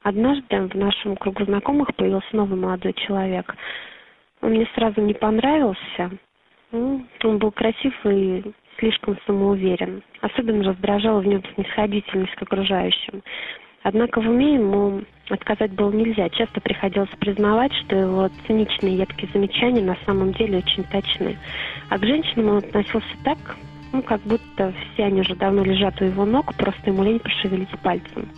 Однажды в нашем кругу знакомых появился новый молодой человек. Он мне сразу не понравился. Он был красив и слишком самоуверен. Особенно раздражала в нем снисходительность к окружающим. Однако в уме ему отказать было нельзя. Часто приходилось признавать, что его циничные едкие замечания на самом деле очень точны. А к женщинам он относился так, как будто все они уже давно лежат у его ног, просто ему лень пошевелить пальцем.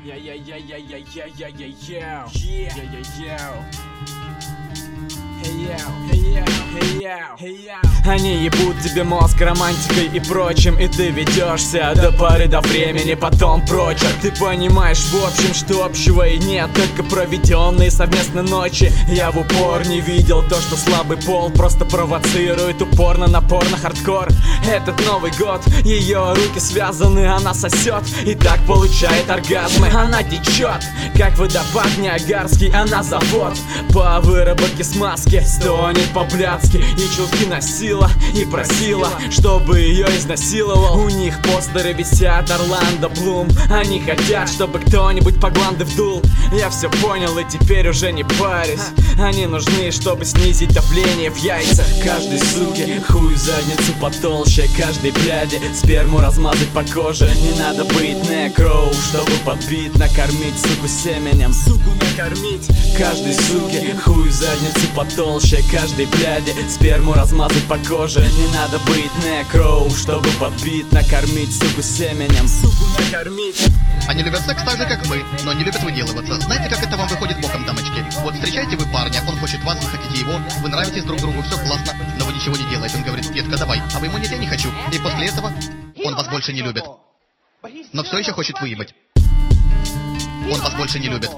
Они ебут тебе мозг романтикой и прочим, и ты ведешься до поры до времени, потом прочь. Ты понимаешь в общем, что общего и нет, только проведенные совместно ночи. Я в упор не видел то, что слабый пол просто провоцирует упорно, напорно, хардкор. Этот Новый год, ее руки связаны, она сосет и так получает оргазмы. Она течет, как водопад Ниагарский, она завод по выработке смазки, стонет по-блядски и чулки носила и просила, чтобы ее изнасиловал. У них постеры висят Орландо Блум, они хотят, чтобы кто-нибудь по гланды вдул. Я все понял и теперь уже не парюсь. Они нужны, чтобы снизить давление в яйцах. Каждой суке хуй в задницу потолще, каждой бляди сперму размазать по коже. Не надо быть некроу, чтобы подбить, накормить суку семенем. Суку накормить. Каждой суке хуй в задницу потолще, каждой бляди сперму размазать по коже. Не надо быть некроу, чтобы подбить, накормить суку семенем. Суку накормить. Они любят секс так же, как мы, но не любят выделываться. Знаете, как это вам выходит боком, дамочки? Вот встречаете вы парня, он хочет вас, вы хотите его, вы нравитесь друг другу, все классно, но вы ничего не делаете. Он говорит: детка, давай, а вы ему: нет, я не хочу. И после этого он вас больше не любит, но все еще хочет выебать. Он вас больше не любит,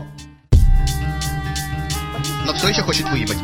но все еще хочет выебать.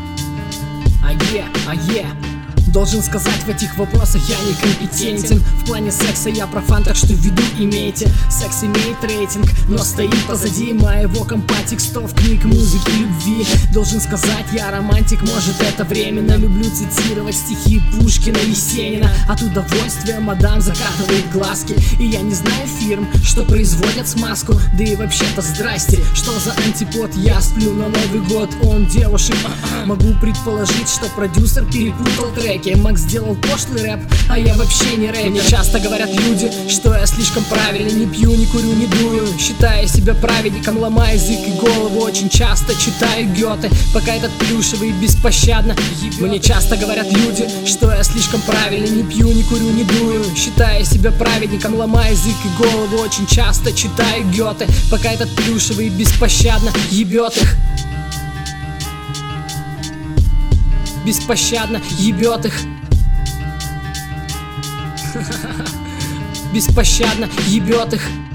Должен сказать, в этих вопросах я некомпетентен. В плане секса я профан, так что в виду имейте. Секс имеет рейтинг, но стоит позади моего компа текстов, книг, музыки, любви. Должен сказать, я романтик, может это временно. Люблю цитировать стихи Пушкина, Есенина. От удовольствия мадам закатывает глазки. И я не знаю фирм, что производят смазку. Да и вообще-то здрасте, что за антипод? Я сплю на Новый год, он девушек. Могу предположить, что продюсер перепутал треки. Макс сделал пошлый рэп, а я вообще не рэпер. Мне часто говорят люди, что я слишком правильный. Не пью, не курю, не дую, считая себя праведником. Ломаю язык и голову, очень часто читаю Гёте, пока этот плюшевый беспощадно ебет. Мне часто говорят люди, что я слишком правильный. Не пью, не курю, не дую, считая себя праведником. Ломаю язык и голову, очень часто читаю Гёте, пока этот плюшевый беспощадно ебет их. Беспощадно ебет их. Беспощадно ебет их.